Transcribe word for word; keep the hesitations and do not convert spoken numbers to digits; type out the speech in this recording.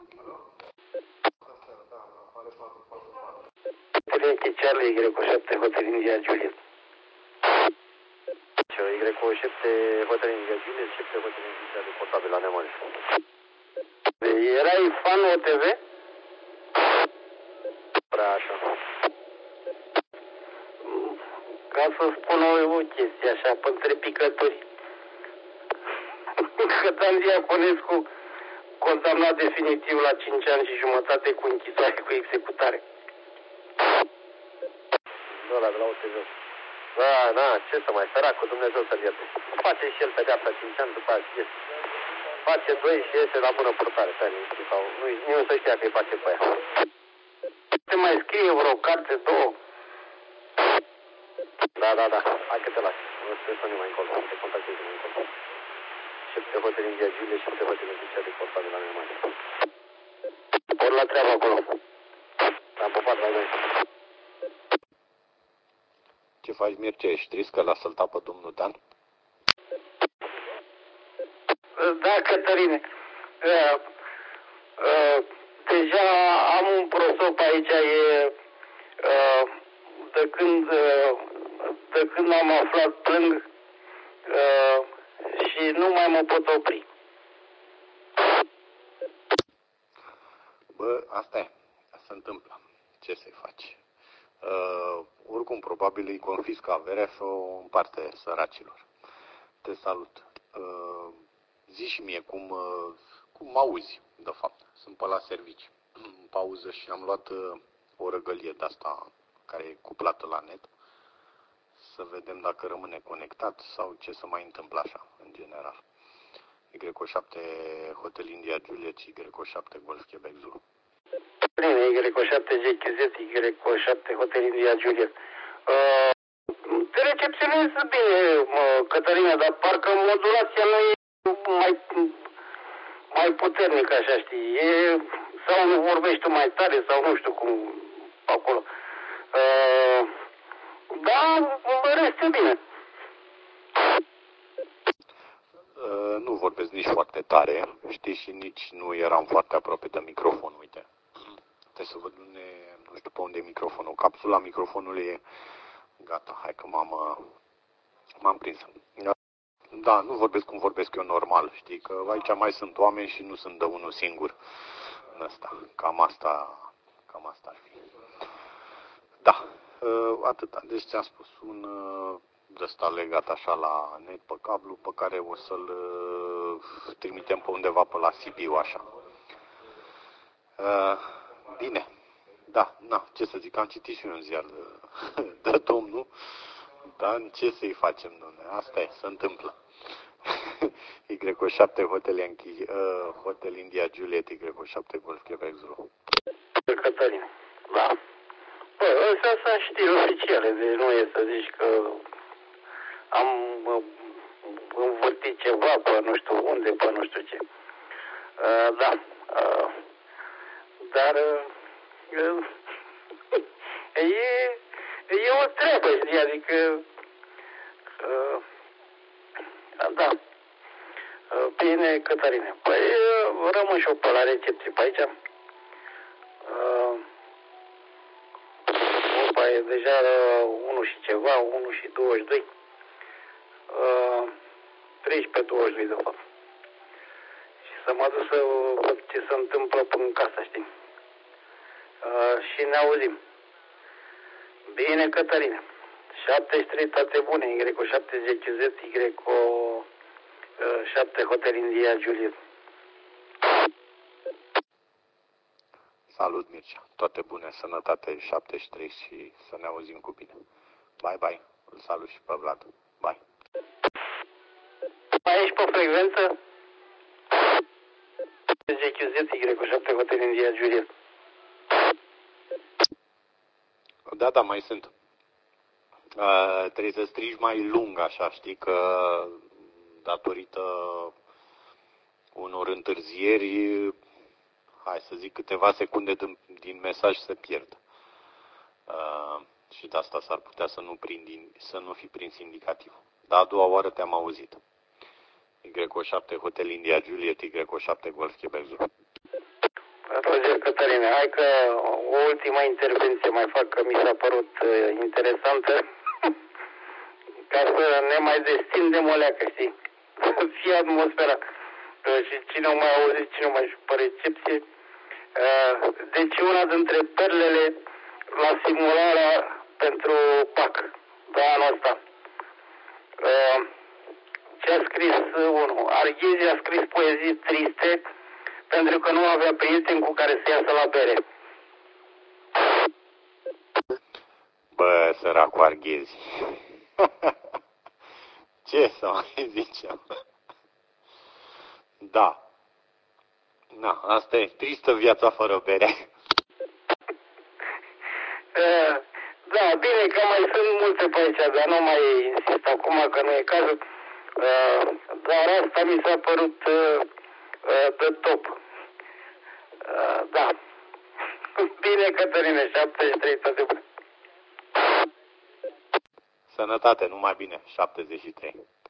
Direcție Charlie, Y șapte, Hotel India Juliet. Y șapte, Hotel India Juliet, șapte Hotel India Juliet, portabil la Neamăr. Erai fan O T V? Prea așa. Ca să spun o, o chestie așa, între picături. Cătan Diaconescu, condamnat definitiv la cinci ani și jumătate cu închisoare cu executare. Nu, la de la O T V. Da, da, ce să mai săracul, Dumnezeu să-l ierte. Face și el pedeapsa cinci ani, după aia iese. Face doi și iese la bună purtare, stai liniștit, sau nu, nu să știa că îi face pe aia. Se mai scrie vreo carte, două? Da, da, da, hai că te lași. Nu știu să nu mai încolo, te contactezi mai încolo. Șepte Hotel India Juliet, șepte Hotel India de portabil la Neamăr. Ori la treabă acolo. Am pupat, la noi. Ce faci, Mircea? Ești trist că l-a săltat pe domnul Dan? Da, Cătărine. Uh, uh, deja am un prosop aici, e uh, de când uh, de când am aflat plâng uh, și nu mai mă pot opri. Bă, asta e. Se întâmplă. Ce să-i faci? Uh, oricum, probabil îi confiscă averea și o împarte săracilor. Te salut. Uh, zi și mie cum, uh, cum auzi, de fapt. Sunt pe la servici, în pauză, și am luat uh, o răgălie de-asta care e cuplată la net, să vedem dacă rămâne conectat sau ce se mai întâmplă așa, în general. Y șapte Hotel India Juliet, Y șapte Golf Quebec Zulu. Bine, Y șapte G Q Z, Y șapte Hotel India Juliet. Uh, te recepționez bine, uh, Cătălina, dar parcă modulația nu e mai, mai puternică, așa, știi? E, sau nu vorbești tu mai tare, sau nu știu cum, acolo. Uh, da, în rest e bine. Uh, nu vorbesc nici foarte tare, știi, și nici nu eram foarte aproape de microfon, uite. Trebuie să văd unde, nu știu pe unde e microfonul. Capsula microfonului e gata, hai că m-am, m-am prins. Da, nu vorbesc cum vorbesc eu normal, știi, că aici mai sunt oameni și nu sunt de unul singur în ăsta. Cam asta, cam asta ar fi. Da, atâta. Deci ți-am spus un de ăsta legat așa la net pe cablu, pe care o să-l trimitem pe undeva pe la Sibiu, așa. Bine. Da, na, ce să zic, am citit și eu un ziar de, de domnul, dar ce să-i facem, domnule? Asta e, se întâmplă. Y șapte Hotel, Yankee, uh, Hotel India Juliet, Y șapte Golf Quebec Zulu. Cătălin, da. Bă, astea sunt știri oficiale, deci nu e să zici că am uh, învârtit ceva pe nu știu unde, pe nu știu ce. Uh, da. Uh, dar uh, e, e o treabă, știi, adică uh, da. Uh, bine, Cătăline. Păi uh, rămân și eu pe la recepție pe aici. Uh, opa, e deja uh, unu și ceva, unu și douăzeci și doi. Uh, treisprezece douăzeci și doi de fapt. Și să mă duc să văd ce se întâmplă în casa, știi? Uh, și ne auzim. Bine, Cătăline. șaptezeci și trei, toate bune. Y șapte G Q Z, Y șapte Hotel India Juliet. Salut, Mircea. Toate bune, sănătate, șaptezeci și trei, și să ne auzim cu bine. Bye, bye. Îl salut și pe Vlad. Bye. Mai ești pe frecvență? G Q Z, Y șapte Hotel India Juliet. Da, da, mai sunt. Uh, trebuie să strigi mai lung, așa, știi, că datorită unor întârzieri, hai să zic, câteva secunde din, din mesaj se pierd. Uh, și de asta s-ar putea să nu, prind, să nu fi prins indicativ. Dar a doua oară te-am auzit. Y șapte Hotel India Juliet, Y șapte Golf Quebec Zulu. Roger Cătăline, hai că o ultimă intervenție mai fac, că mi s-a părut uh, interesantă, ca să ne mai destindem o leacă, știi? Să fie atmosfera. Uh, și cine o mai auzit, cine o mai și pe recepție. Uh, deci una dintre perlele la simularea pentru P A C de anul ăsta. Uh, ce a scris uh, unul? Arghezi a scris poezii triste pentru că nu avea prieteni cu care să iasă la bere. Bă, săracul Arghezi. Ce să mai zicem? Da. Na, asta e tristă viața fără bere. Uh, da, bine că mai sunt multe pe aici, dar nu mai insist acum că nu e cazul. Uh, dar asta mi s-a părut uh, uh, de top. Uh, da. Bine, Cătăline, șaptezeci și trei, toate bune. Sănătate, numai bine, șaptezeci și trei.